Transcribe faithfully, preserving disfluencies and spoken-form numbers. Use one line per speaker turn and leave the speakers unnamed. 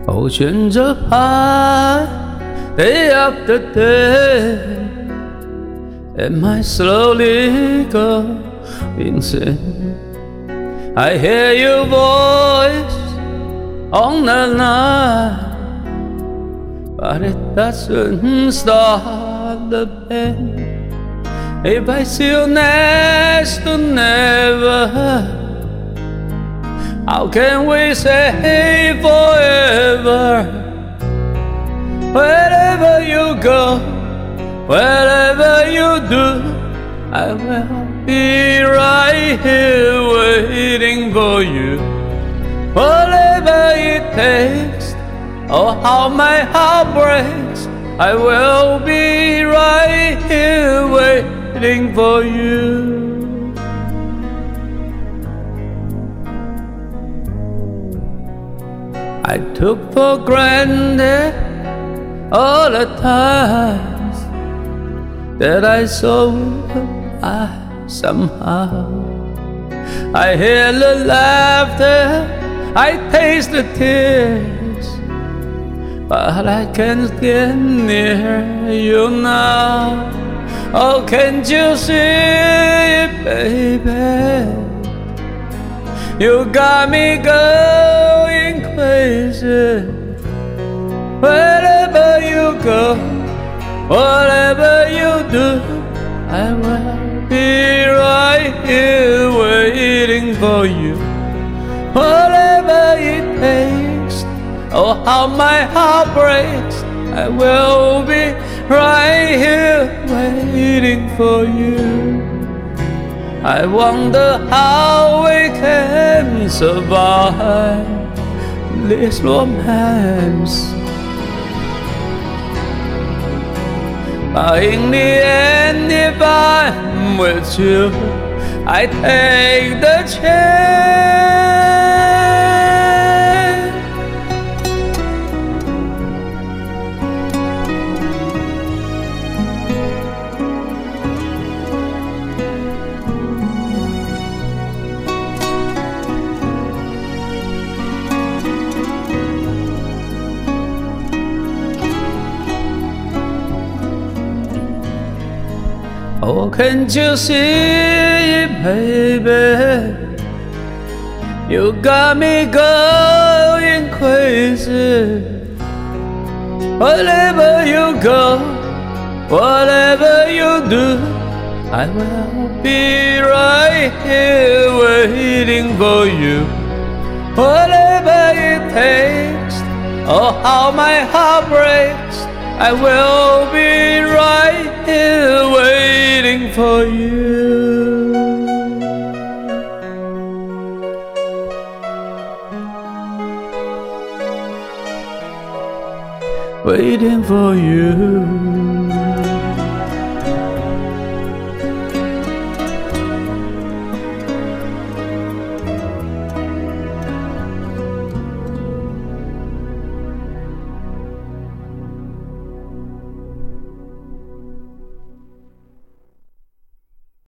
哦，选择怕 day after day. Am I slowly going insane? I hear your voice on the line, but it doesn't start the pain. If I still next to never, how can we say forever? Wherever you go, wherever you do, I will be right here waiting for you. Whatever it takes, or how my heart breaks, I will be right here waiting for you. I took for granted all the times that I saw I somehow. I hear the laughter, I taste the tears, but I can't get near you now. Oh, can't you see it, baby? You got me going crazy. Wherever you go, whatever you do, I will be right here waiting for you. Whatever it takes, or how my heart breaks, I will be right here waiting for you. I wonder how we can survive this romance, but in the end, if I'm with you, I take the chance. Oh, can't you see it, baby? You got me going crazy. Wherever you go, whatever you do, I will be right here waiting for you. Whatever it takes, or how my heart breaks, I will be right here waiting for you. Waiting for you.